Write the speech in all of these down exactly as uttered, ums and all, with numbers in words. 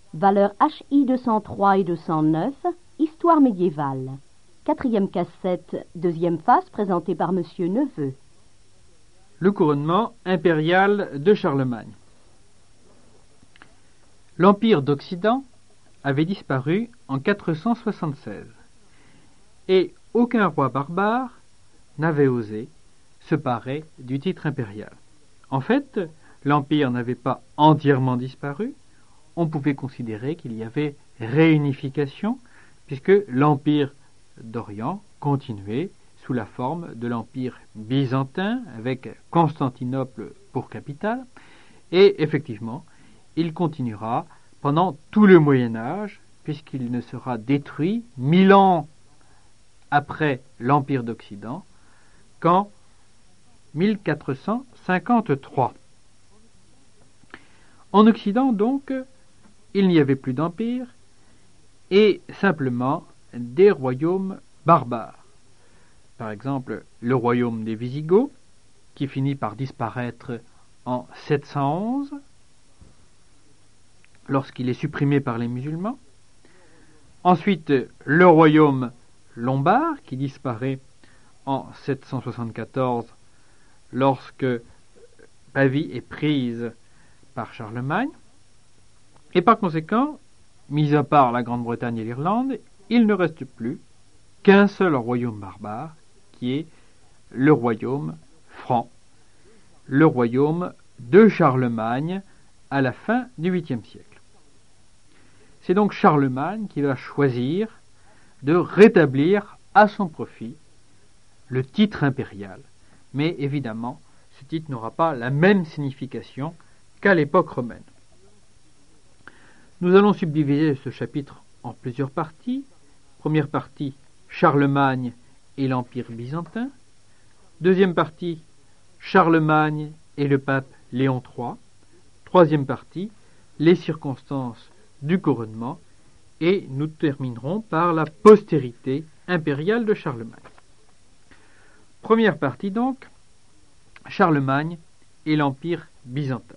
Valeurs H I deux cent trois et deux cent neuf, Histoire médiévale. Quatrième cassette, deuxième face, présentée par Monsieur Neveu. Le couronnement impérial de Charlemagne. L'Empire d'Occident avait disparu en quatre cent soixante-seize et aucun roi barbare n'avait osé se parer du titre impérial. En fait, l'Empire n'avait pas entièrement disparu, on pouvait considérer qu'il y avait réunification, puisque l'Empire d'Orient continuait sous la forme de l'Empire byzantin, avec Constantinople pour capitale, et effectivement, il continuera pendant tout le Moyen-Âge, puisqu'il ne sera détruit mille ans après l'Empire d'Occident qu'en mille quatre cent cinquante-trois. En Occident, donc, il n'y avait plus d'empire et simplement des royaumes barbares. Par exemple, le royaume des Wisigoths, qui finit par disparaître en sept cent onze, lorsqu'il est supprimé par les musulmans. Ensuite, le royaume lombard, qui disparaît en sept cent soixante-quatorze, lorsque Pavie est prise par Charlemagne. Et par conséquent, mis à part la Grande-Bretagne et l'Irlande, il ne reste plus qu'un seul royaume barbare, qui est le royaume franc, le royaume de Charlemagne à la fin du huitième siècle. C'est donc Charlemagne qui va choisir de rétablir à son profit le titre impérial. Mais évidemment, ce titre n'aura pas la même signification qu'à l'époque romaine. Nous allons subdiviser ce chapitre en plusieurs parties. Première partie, Charlemagne et l'Empire byzantin. Deuxième partie, Charlemagne et le pape Léon trois. Troisième partie, les circonstances du couronnement. Et nous terminerons par la postérité impériale de Charlemagne. Première partie donc, Charlemagne et l'Empire byzantin.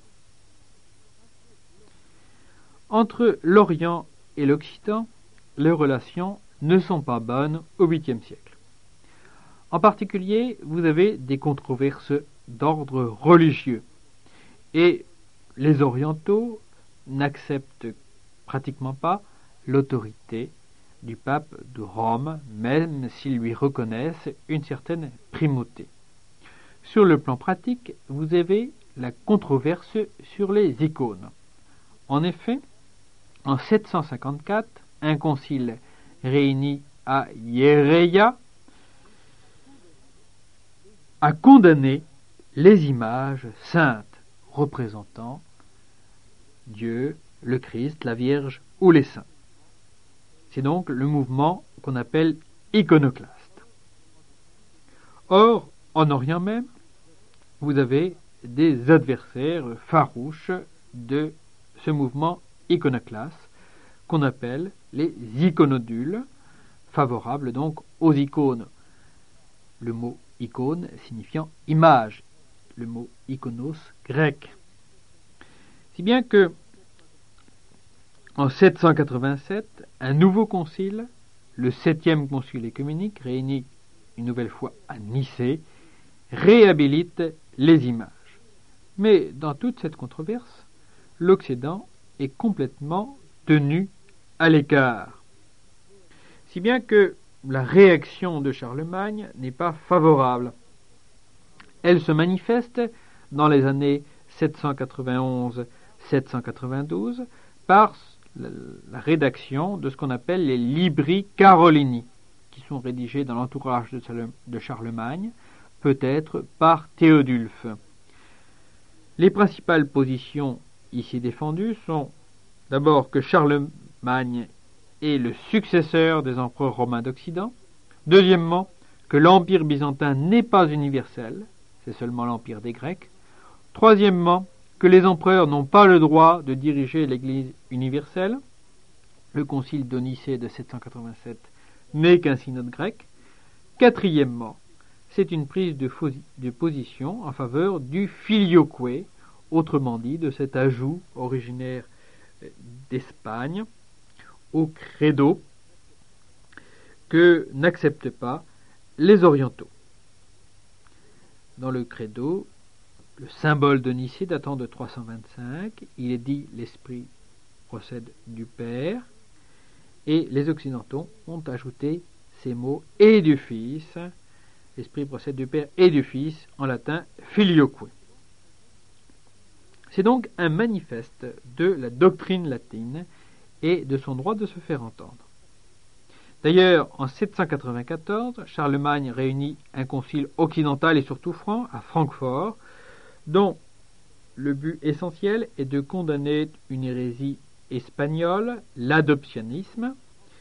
Entre l'Orient et l'Occident, les relations ne sont pas bonnes au huitième siècle. En particulier, vous avez des controverses d'ordre religieux. Et les Orientaux n'acceptent pratiquement pas l'autorité du pape de Rome, même s'ils lui reconnaissent une certaine primauté. Sur le plan pratique, vous avez la controverse sur les icônes. En effet, en sept cent cinquante-quatre, un concile réuni à Hiereia a condamné les images saintes représentant Dieu, le Christ, la Vierge ou les saints. C'est donc le mouvement qu'on appelle iconoclaste. Or, en Orient même, vous avez des adversaires farouches de ce mouvement iconoclaste qu'on appelle les iconodules, favorables donc aux icônes. Le mot icône signifiant image, le mot iconos grec. Si bien que en sept cent quatre-vingt-sept, un nouveau concile, le septième concile œcuménique, réuni une nouvelle fois à Nicée, réhabilite les images. Mais dans toute cette controverse, l'Occident est complètement tenu à l'écart. Si bien que la réaction de Charlemagne n'est pas favorable. Elle se manifeste dans les années sept cent quatre-vingt-onze à sept cent quatre-vingt-douze par la rédaction de ce qu'on appelle les Libri Carolini, qui sont rédigés dans l'entourage de Charlemagne, peut-être par Théodulphe. Les principales positions ici défendues sont d'abord que Charlemagne est le successeur des empereurs romains d'Occident, deuxièmement que l'Empire byzantin n'est pas universel, c'est seulement l'Empire des Grecs, troisièmement que les empereurs n'ont pas le droit de diriger l'Église universelle, le concile de Nicée de sept cent quatre-vingt-sept n'est qu'un synode grec, quatrièmement, c'est une prise de, de position en faveur du filioque, autrement dit de cet ajout originaire d'Espagne au credo que n'acceptent pas les orientaux. Dans le credo, le symbole de Nicée datant de trois cent vingt-cinq, il est dit « l'Esprit procède du Père », et les occidentaux ont ajouté ces mots « et du Fils », l'Esprit procède du Père et du Fils, en latin « filioque ». C'est donc un manifeste de la doctrine latine et de son droit de se faire entendre. D'ailleurs, en sept cent quatre-vingt-quatorze, Charlemagne réunit un concile occidental et surtout franc à Francfort, dont le but essentiel est de condamner une hérésie espagnole, l'adoptionnisme,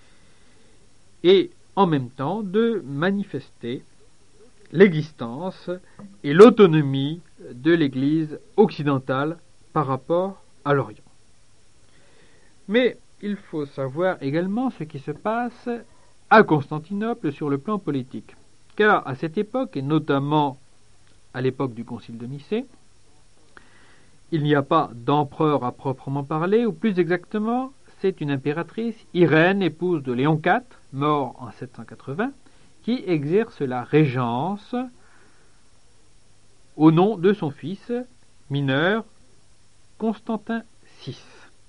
et en même temps de manifester l'existence et l'autonomie de l'Église occidentale par rapport à l'Orient. Mais il faut savoir également ce qui se passe à Constantinople sur le plan politique. Car à cette époque, et notamment à l'époque du Concile de Nicée, il n'y a pas d'empereur à proprement parler, ou plus exactement, c'est une impératrice, Irène, épouse de Léon quatre, mort en sept cent quatre-vingts, qui exerce la régence au nom de son fils mineur, Constantin six.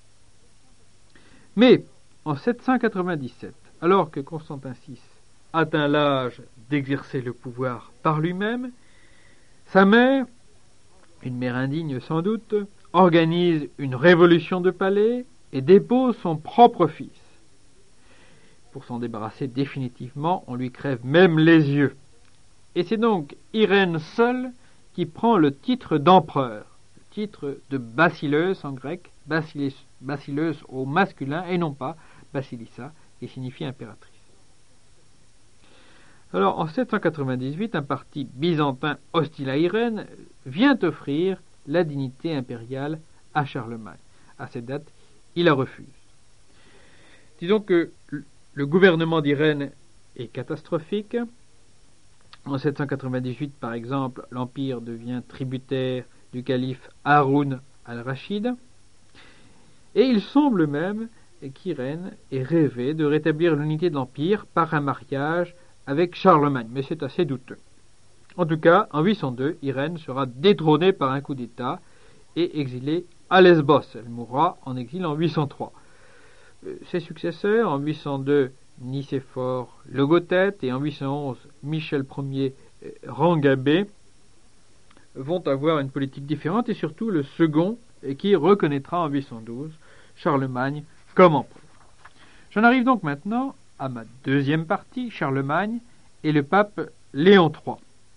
Mais en sept cent quatre-vingt-dix-sept, alors que Constantin six atteint l'âge d'exercer le pouvoir par lui-même, sa mère, une mère indigne sans doute, organise une révolution de palais et dépose son propre fils. Pour s'en débarrasser définitivement, on lui crève même les yeux. Et c'est donc Irène seule qui prend le titre d'empereur, le titre de basileus en grec, basileus, basileus au masculin et non pas basilissa, qui signifie impératrice. Alors, en sept cent quatre-vingt-dix-huit, un parti byzantin hostile à Irène vient offrir la dignité impériale à Charlemagne. À cette date, il la refuse. Disons que le gouvernement d'Irène est catastrophique. En sept cent quatre-vingt-dix-huit, par exemple, l'Empire devient tributaire du calife Haroun al-Rachid. Et il semble même qu'Irène ait rêvé de rétablir l'unité de l'Empire par un mariage avec Charlemagne, mais c'est assez douteux. En tout cas, en huit cent deux, Irène sera détrônée par un coup d'État et exilée à Lesbos. Elle mourra en exil en huit cent trois. Ses successeurs, en huit cent deux, Nicéphore Logothète, et en huit cent onze, Michel Ier Rangabé, vont avoir une politique différente, et surtout le second, qui reconnaîtra en huit cent douze Charlemagne comme empereur. J'en arrive donc maintenant à ma deuxième partie, Charlemagne et le pape Léon trois.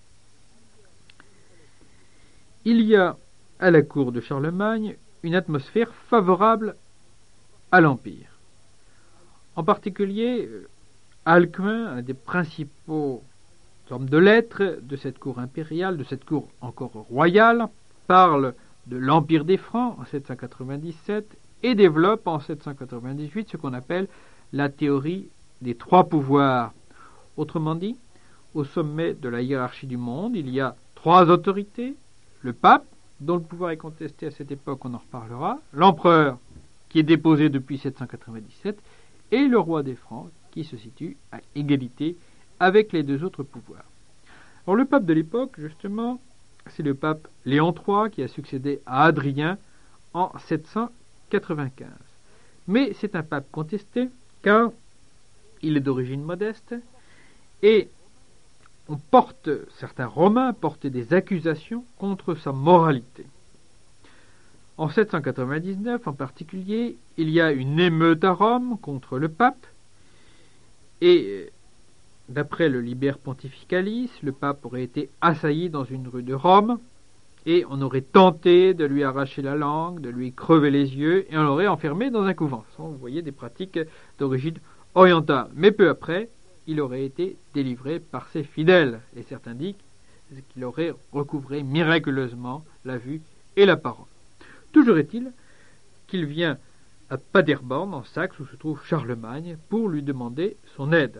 Il y a à la cour de Charlemagne une atmosphère favorable à l'Empire. En particulier, Alcuin, un des principaux hommes de lettres de cette cour impériale, de cette cour encore royale, parle de l'Empire des Francs en sept cent quatre-vingt-dix-sept et développe en sept cent quatre-vingt-dix-huit ce qu'on appelle la théorie des trois pouvoirs. Autrement dit, au sommet de la hiérarchie du monde, il y a trois autorités: le pape, dont le pouvoir est contesté à cette époque, on en reparlera, l'empereur, qui est déposé depuis sept cent quatre-vingt-dix-sept, et le roi des Francs, qui se situe à égalité avec les deux autres pouvoirs. Alors le pape de l'époque, justement, c'est le pape Léon trois, qui a succédé à Adrien en sept cent quatre-vingt-quinze. Mais c'est un pape contesté, car il est d'origine modeste, et on porte, certains Romains portent des accusations contre sa moralité. En sept cent quatre-vingt-dix-neuf, en particulier, il y a une émeute à Rome contre le pape, et d'après le Liber Pontificalis, le pape aurait été assailli dans une rue de Rome, et on aurait tenté de lui arracher la langue, de lui crever les yeux, et on l'aurait enfermé dans un couvent. Vous voyez des pratiques d'origine orientale. Mais peu après, il aurait été délivré par ses fidèles, et certains disent qu'il aurait recouvré miraculeusement la vue et la parole. Toujours est-il qu'il vient à Paderborn, en Saxe, où se trouve Charlemagne, pour lui demander son aide.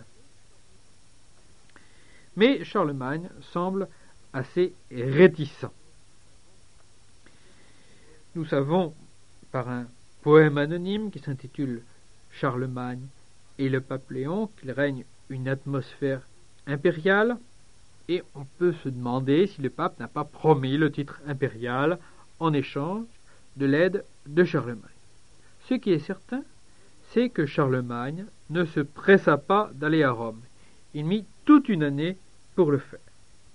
Mais Charlemagne semble assez réticent. Nous savons, par un poème anonyme qui s'intitule Charlemagne et le pape Léon, qu'il règne une atmosphère impériale, et on peut se demander si le pape n'a pas promis le titre impérial en échange de l'aide de Charlemagne. Ce qui est certain, c'est que Charlemagne ne se pressa pas d'aller à Rome. Il mit toute une année pour le faire.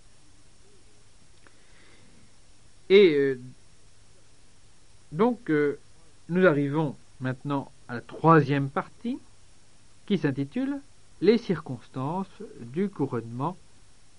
Et euh, donc, euh, nous arrivons maintenant à la troisième partie, qui s'intitule « Les circonstances du couronnement impérial ».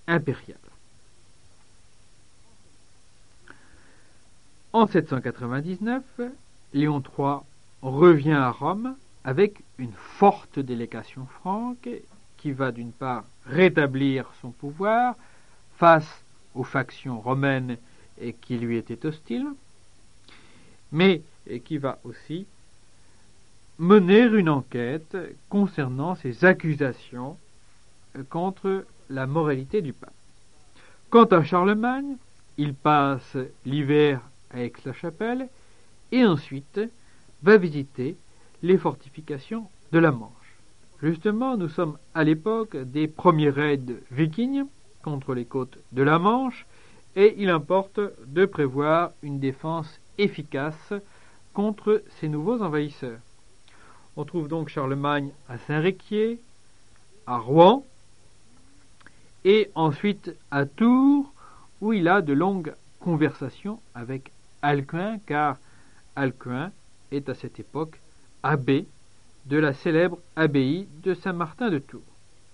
En sept cent quatre-vingt-dix-neuf, Léon trois revient à Rome avec une forte délégation franque qui va d'une part rétablir son pouvoir face aux factions romaines qui lui étaient hostiles, mais qui va aussi mener une enquête concernant ces accusations contre la moralité du pape. Quant à Charlemagne, il passe l'hiver à Aix-la-Chapelle et ensuite va visiter les fortifications de la Manche. Justement, nous sommes à l'époque des premiers raids vikings contre les côtes de la Manche et il importe de prévoir une défense efficace contre ces nouveaux envahisseurs. On trouve donc Charlemagne à Saint-Réquier, à Rouen et ensuite à Tours où il a de longues conversations avec Alcuin, car Alcuin est à cette époque abbé de la célèbre abbaye de Saint-Martin de Tours.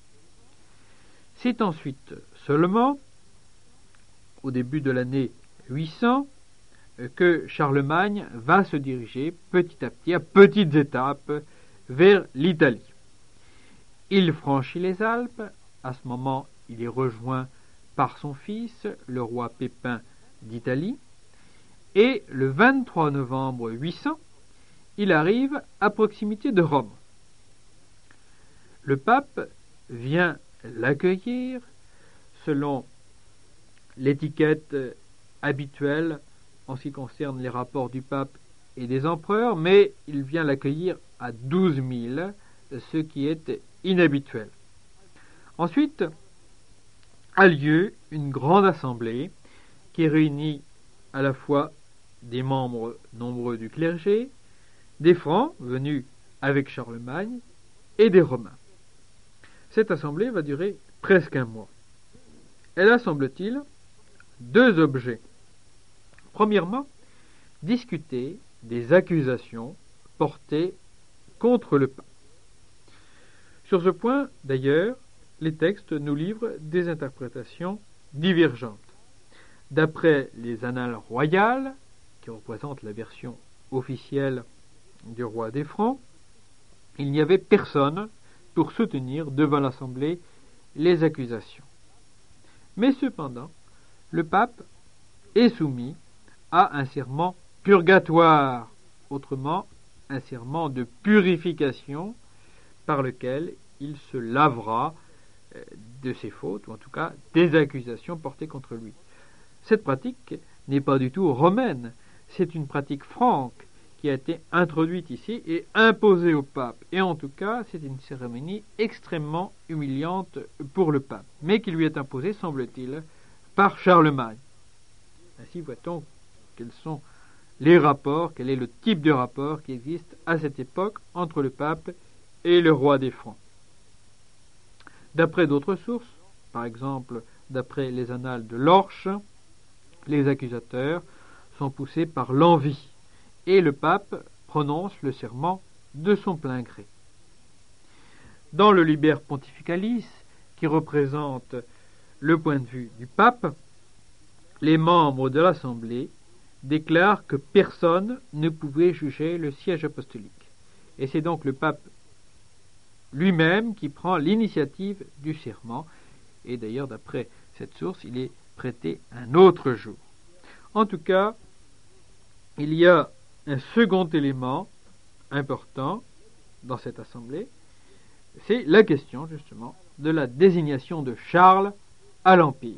C'est ensuite seulement, au début de l'année huit cents, que Charlemagne va se diriger petit à petit, à petites étapes, vers l'Italie. Il franchit les Alpes, à ce moment il est rejoint par son fils, le roi Pépin d'Italie, et le vingt-trois novembre huit cents, il arrive à proximité de Rome. Le pape vient l'accueillir selon l'étiquette habituelle en ce qui concerne les rapports du pape et des empereurs, mais il vient l'accueillir à douze mille, ce qui est inhabituel. Ensuite a lieu une grande assemblée qui réunit à la fois des membres nombreux du clergé, des Francs venus avec Charlemagne et des Romains. Cette assemblée va durer presque un mois. Elle a, semble-t-il, deux objets. Premièrement, discuter des accusations portées contre le pape. Sur ce point, d'ailleurs, les textes nous livrent des interprétations divergentes. D'après les annales royales, qui représentent la version officielle du roi des Francs, il n'y avait personne pour soutenir devant l'Assemblée les accusations. Mais cependant, le pape est soumis à un serment purgatoire, autrement un serment de purification par lequel il se lavera de ses fautes, ou en tout cas des accusations portées contre lui. Cette pratique n'est pas du tout romaine, c'est une pratique franque qui a été introduite ici et imposée au pape. Et en tout cas, c'est une cérémonie extrêmement humiliante pour le pape, mais qui lui est imposée, semble-t-il, par Charlemagne. Ainsi voit-on quels sont les rapports, quel est le type de rapport qui existe à cette époque entre le pape et le roi des Francs. D'après d'autres sources, par exemple d'après les annales de Lorche, les accusateurs sont poussés par l'envie et le pape prononce le serment de son plein gré. Dans le Liber Pontificalis, qui représente le point de vue du pape, les membres de l'Assemblée déclarent que personne ne pouvait juger le siège apostolique. Et c'est donc le pape lui-même qui prend l'initiative du serment. Et d'ailleurs, d'après cette source, il est prêté un autre jour. En tout cas, il y a un second élément important dans cette assemblée, c'est la question justement de la désignation de Charles à l'Empire.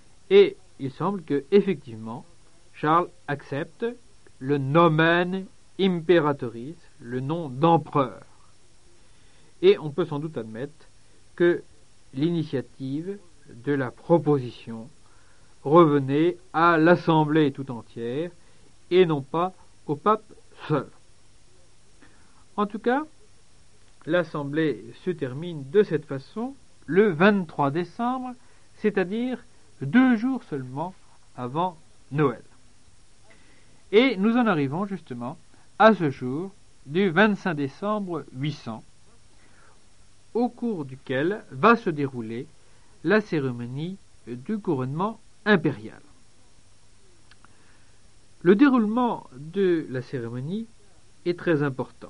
Et il semble que effectivement Charles accepte le nomen imperatoris, le nom d'empereur. Et on peut sans doute admettre que l'initiative de la proposition revenait à l'Assemblée tout entière et non pas au pape seul. En tout cas, l'Assemblée se termine de cette façon le vingt-trois décembre, c'est-à-dire deux jours seulement avant Noël. Et nous en arrivons justement à ce jour du vingt-cinq décembre huit cents, au cours duquel va se dérouler la cérémonie du couronnement impérial. Le déroulement de la cérémonie est très important,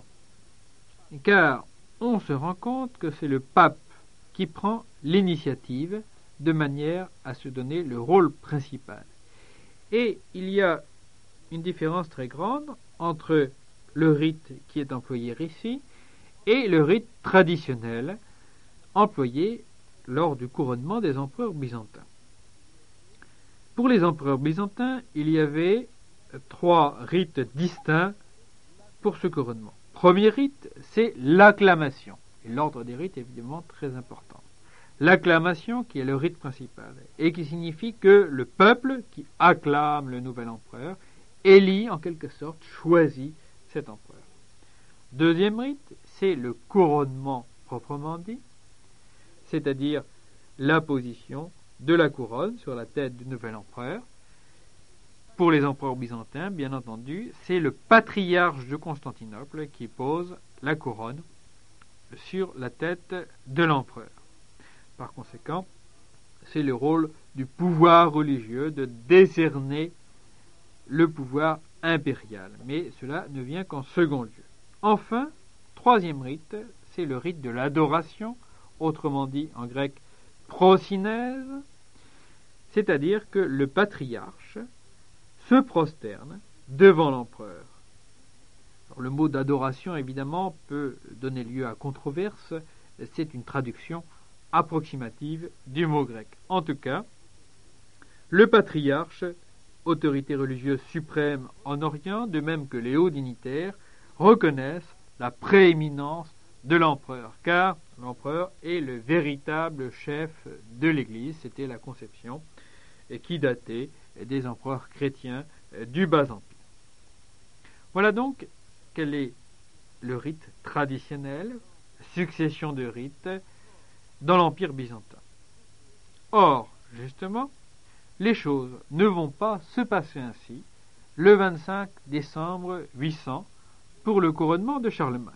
car on se rend compte que c'est le pape qui prend l'initiative de manière à se donner le rôle principal. Et il y a une différence très grande entre le rite qui est employé ici et le rite traditionnel employé lors du couronnement des empereurs byzantins. Pour les empereurs byzantins, il y avait trois rites distincts pour ce couronnement. Premier rite, c'est l'acclamation. Et l'ordre des rites est évidemment très important. L'acclamation qui est le rite principal et qui signifie que le peuple qui acclame le nouvel empereur élit en quelque sorte, choisit cet empereur. Deuxième rite, c'est le couronnement proprement dit, c'est-à-dire l'apposition de la couronne sur la tête du nouvel empereur. Pour les empereurs byzantins, bien entendu, c'est le patriarche de Constantinople qui pose la couronne sur la tête de l'empereur. Par conséquent, c'est le rôle du pouvoir religieux de décerner le pouvoir impérial, mais cela ne vient qu'en second lieu. Enfin, troisième rite, c'est le rite de l'adoration, autrement dit en grec prosynèse, c'est-à-dire que le patriarche se prosterne devant l'empereur. Alors, le mot d'adoration, évidemment, peut donner lieu à controverse, c'est une traduction approximative du mot grec. En tout cas, le patriarche, autorité religieuse suprême en Orient, de même que les hauts dignitaires, reconnaissent la prééminence de l'empereur, car l'empereur est le véritable chef de l'Église. C'était la conception qui datait des empereurs chrétiens du Bas Empire. Voilà donc quel est le rite traditionnel, succession de rites, dans l'Empire byzantin. Or, justement, les choses ne vont pas se passer ainsi le vingt-cinq décembre huit cents pour le couronnement de Charlemagne.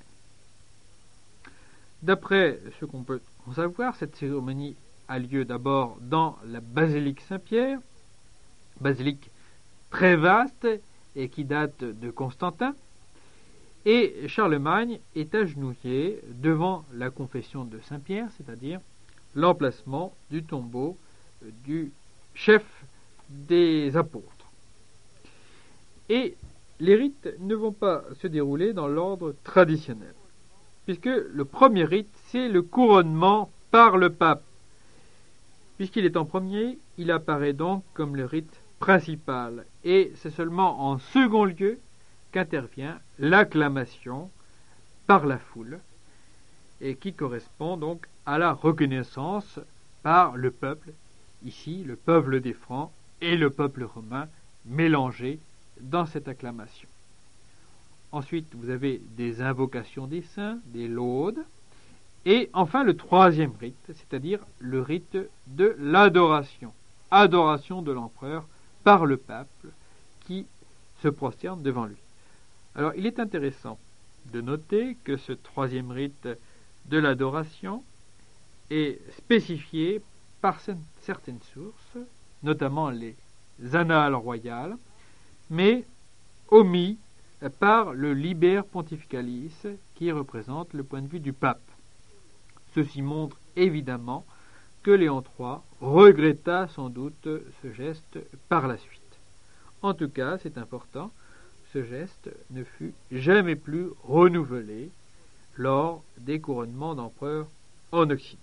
D'après ce qu'on peut en savoir, cette cérémonie a lieu d'abord dans la basilique Saint-Pierre, basilique très vaste et qui date de Constantin, et Charlemagne est agenouillé devant la confession de Saint-Pierre, c'est-à-dire l'emplacement du tombeau du chef des apôtres. Et les rites ne vont pas se dérouler dans l'ordre traditionnel, puisque le premier rite, c'est le couronnement par le pape. Puisqu'il est en premier, il apparaît donc comme le rite principal, et c'est seulement en second lieu qu'intervient l'acclamation par la foule, et qui correspond donc à la reconnaissance par le peuple, ici le peuple des Francs et le peuple romain mélangés dans cette acclamation. Ensuite, vous avez des invocations des saints, des laudes, et enfin le troisième rite, c'est-à-dire le rite de l'adoration, adoration de l'empereur par le peuple qui se prosterne devant lui. Alors, il est intéressant de noter que ce troisième rite de l'adoration est spécifié par certaines sources, notamment les annales royales, mais omis par le Liber Pontificalis qui représente le point de vue du pape. Ceci montre évidemment que Léon trois regretta sans doute ce geste par la suite. En tout cas, c'est important, ce geste ne fut jamais plus renouvelé lors des couronnements d'empereurs en Occident.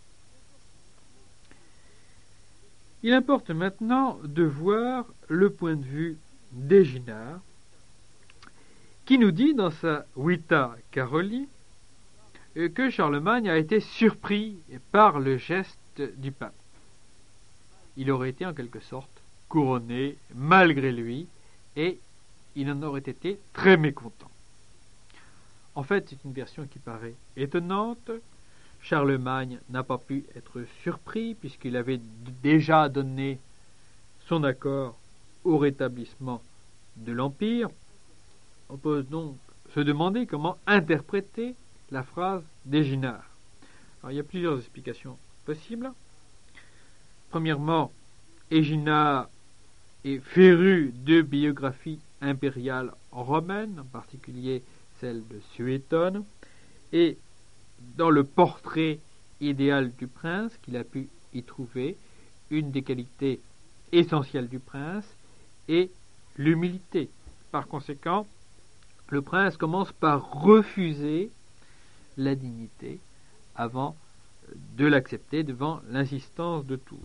Il importe maintenant de voir le point de vue d'Éginard qui nous dit dans sa Vita Caroli que Charlemagne a été surpris par le geste du pape. Il aurait été en quelque sorte couronné malgré lui et il en aurait été très mécontent. En fait, c'est une version qui paraît étonnante. Charlemagne n'a pas pu être surpris puisqu'il avait déjà donné son accord au rétablissement de l'Empire. On peut donc se demander comment interpréter la phrase d'Éginard. Alors, il y a plusieurs explications possibles. Premièrement, Éginard est féru de biographies impériales romaines, en particulier celle de Suétone, et dans le portrait idéal du prince qu'il a pu y trouver, une des qualités essentielles du prince est l'humilité. Par conséquent, le prince commence par refuser la dignité avant de l'accepter devant l'insistance de tous.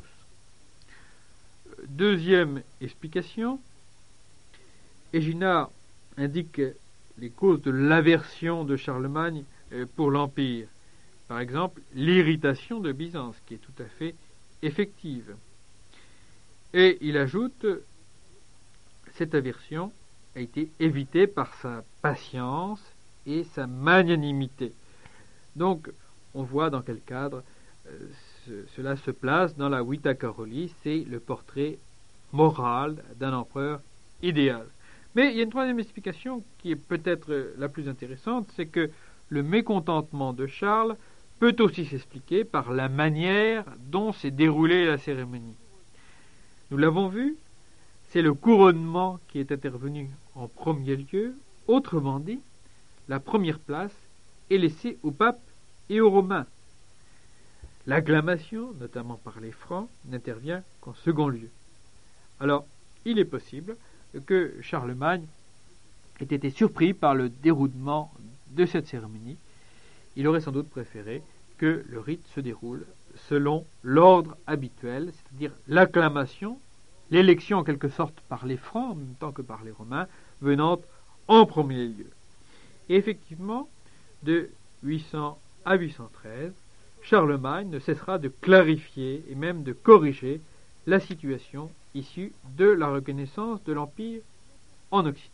Deuxième explication, Éginard indique les causes de l'aversion de Charlemagne pour l'Empire. Par exemple, l'irritation de Byzance, qui est tout à fait effective. Et il ajoute, cette aversion a été évitée par sa patience et sa magnanimité. Donc, on voit dans quel cadre euh, ce, cela se place dans la Vita Caroli, c'est le portrait moral d'un empereur idéal. Mais il y a une troisième explication qui est peut-être la plus intéressante, c'est que le mécontentement de Charles peut aussi s'expliquer par la manière dont s'est déroulée la cérémonie. Nous l'avons vu, c'est le couronnement qui est intervenu en premier lieu. Autrement dit, la première place est laissée au pape et aux Romains. L'acclamation, notamment par les Francs, n'intervient qu'en second lieu. Alors, il est possible que Charlemagne ait été surpris par le déroulement de cette cérémonie. Il aurait sans doute préféré que le rite se déroule selon l'ordre habituel, c'est-à-dire l'acclamation, l'élection en quelque sorte par les Francs en même temps que par les Romains, venant en premier lieu. Et effectivement, de huit cents à huit cent treize, Charlemagne ne cessera de clarifier et même de corriger la situation issue de la reconnaissance de l'Empire en Occident.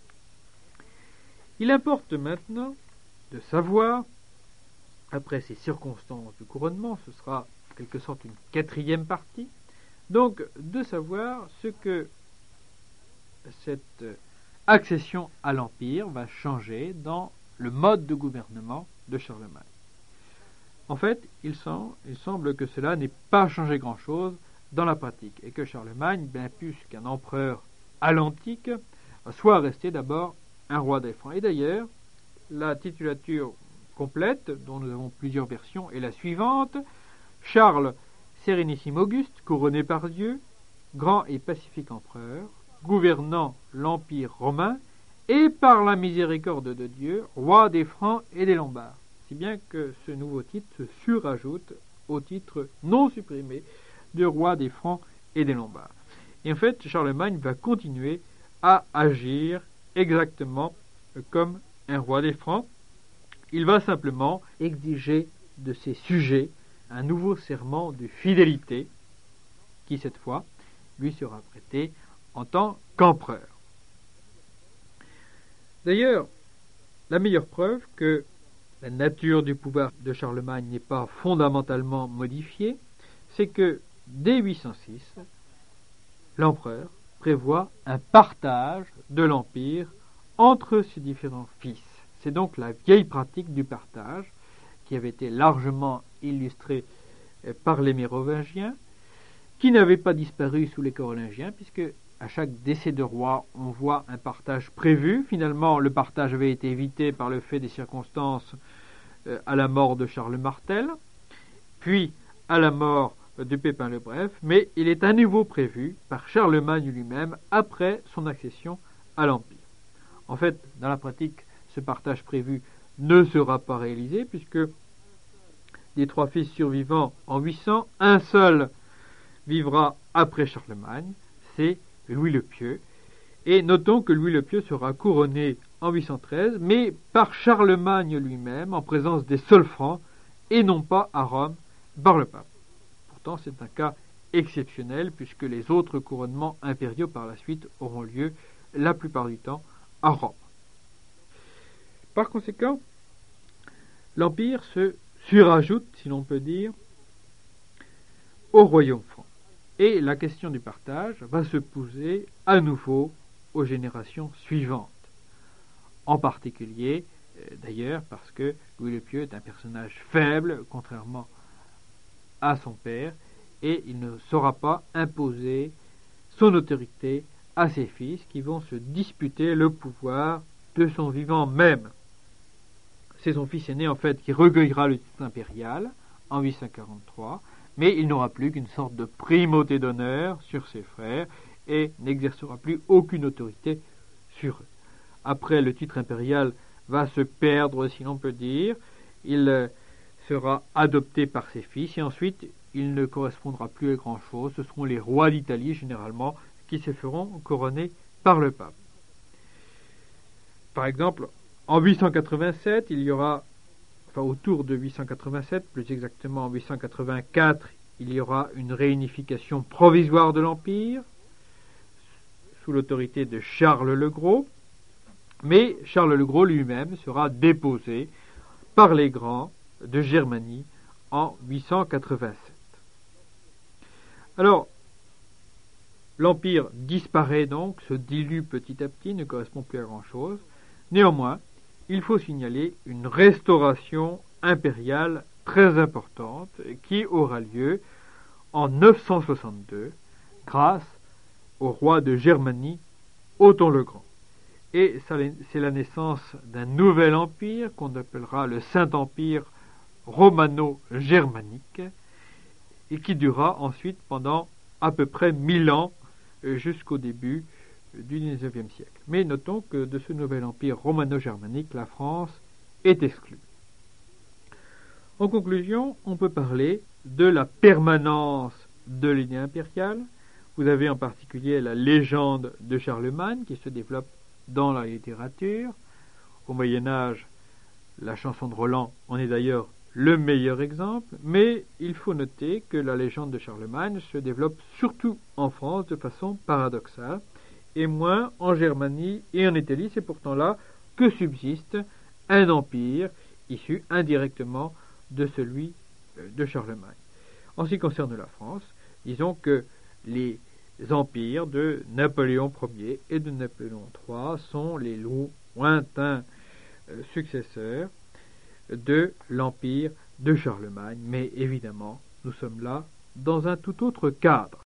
Il importe maintenant de savoir, après ces circonstances du couronnement, ce sera en quelque sorte une quatrième partie, donc de savoir ce que cette accession à l'Empire va changer dans le mode de gouvernement de Charlemagne. En fait, il semble, il semble que cela n'ait pas changé grand-chose dans la pratique, et que Charlemagne, bien plus qu'un empereur à l'antique, soit resté d'abord un roi des Francs. Et d'ailleurs, la titulature complète, dont nous avons plusieurs versions, est la suivante: Charles Sérénissime Auguste, couronné par Dieu, grand et pacifique empereur, gouvernant l'Empire romain, et par la miséricorde de Dieu, roi des Francs et des Lombards. Si bien que ce nouveau titre se surajoute au titre non supprimé de roi des Francs et des Lombards. Et en fait, Charlemagne va continuer à agir exactement comme un roi des Francs. Il va simplement exiger de ses sujets un nouveau serment de fidélité qui, cette fois, lui sera prêté en tant qu'empereur. D'ailleurs, la meilleure preuve que la nature du pouvoir de Charlemagne n'est pas fondamentalement modifiée, c'est que dès huit cent six, l'empereur prévoit un partage de l'Empire entre ses différents fils. C'est donc la vieille pratique du partage qui avait été largement illustrée par les Mérovingiens, qui n'avait pas disparu sous les Carolingiens, puisque à chaque décès de roi, on voit un partage prévu. Finalement, le partage avait été évité par le fait des circonstances euh, à la mort de Charles Martel, puis à la mort de Pépin le Bref, mais il est à nouveau prévu par Charlemagne lui-même après son accession à l'Empire. En fait, dans la pratique, ce partage prévu ne sera pas réalisé, puisque des trois fils survivants en huit cents, un seul vivra après Charlemagne, c'est Louis le Pieux. Et notons que Louis le Pieux sera couronné en huit cent treize, mais par Charlemagne lui-même, en présence des seuls francs, et non pas à Rome, par le pape. Pourtant, c'est un cas exceptionnel, puisque les autres couronnements impériaux par la suite auront lieu, la plupart du temps, à Rome. Par conséquent, l'Empire se surajoute, si l'on peut dire, au royaume franc. Et la question du partage va se poser à nouveau aux générations suivantes. En particulier, d'ailleurs, parce que Louis le Pieux est un personnage faible, contrairement à son père, et il ne saura pas imposer son autorité à ses fils qui vont se disputer le pouvoir de son vivant même. C'est son fils aîné, en fait, qui recueillera le titre impérial en huit cent quarante-trois, mais il n'aura plus qu'une sorte de primauté d'honneur sur ses frères et n'exercera plus aucune autorité sur eux. Après, le titre impérial va se perdre, si l'on peut dire. Il sera adopté par ses fils et ensuite, il ne correspondra plus à grand-chose. Ce seront les rois d'Italie, généralement, qui se feront couronner par le pape. Par exemple, en huit cent quatre-vingt-sept, il y aura, enfin autour de huit cent quatre-vingt-sept, plus exactement en huit cent quatre-vingt-quatre, il y aura une réunification provisoire de l'Empire, sous l'autorité de Charles le Gros, mais Charles le Gros lui-même sera déposé par les grands de Germanie en huit cent quatre-vingt-sept. Alors, l'Empire disparaît donc, se dilue petit à petit, ne correspond plus à grand-chose. Néanmoins, il faut signaler une restauration impériale très importante qui aura lieu en neuf cent soixante-deux grâce au roi de Germanie, Othon le Grand. Et c'est la naissance d'un nouvel empire qu'on appellera le Saint-Empire romano-germanique et qui durera ensuite pendant à peu près mille ans jusqu'au début du dix-neuvième siècle. Mais notons que de ce nouvel empire romano-germanique, la France est exclue. En conclusion, on peut parler de la permanence de l'idée impériale. Vous avez en particulier la légende de Charlemagne qui se développe dans la littérature. Au Moyen-Âge, la chanson de Roland en est d'ailleurs le meilleur exemple, mais il faut noter que la légende de Charlemagne se développe surtout en France de façon paradoxale, et moins en Germanie et en Italie. C'est pourtant là que subsiste un empire issu indirectement de celui de Charlemagne. En ce qui concerne la France, disons que les empires de Napoléon Ier et de Napoléon trois sont les lointains successeurs de l'empire de Charlemagne, mais évidemment, nous sommes là dans un tout autre cadre.